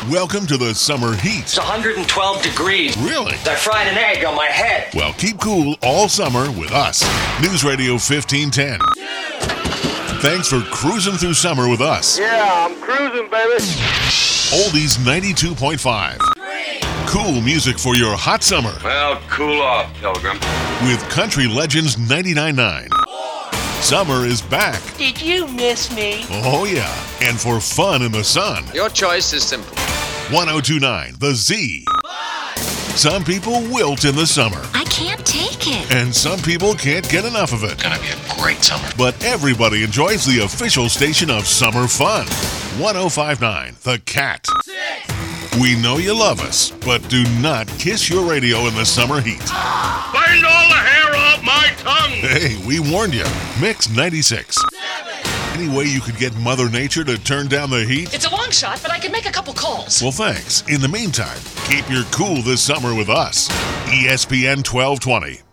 Welcome to the summer heat. It's 112 degrees. Really? I fried an egg on my head. Well, keep cool all summer with us. News Radio 1510. Thanks for cruising through summer with us. Yeah, I'm cruising, baby. Oldies 92.5. Cool music for your hot summer. Well, cool off, Pilgrim. With Country Legends 99.9. Summer is back. Did you miss me? Oh, yeah. And for fun in the sun. Your choice is simple. 102.9 The Z. Some people wilt in the summer. I can't take it. And some people can't get enough of it. Gonna be a great summer. But everybody enjoys the official station of summer fun. 105.9 The Cat. We know you love us, but do not kiss your radio in the summer heat. Find all the hair off my tongue! Hey, we warned you. Mix 96. Any way you could get Mother Nature to turn down the heat? It's a long shot, but I can make a couple calls. Well, thanks. In the meantime, keep your cool this summer with us. ESPN 1220.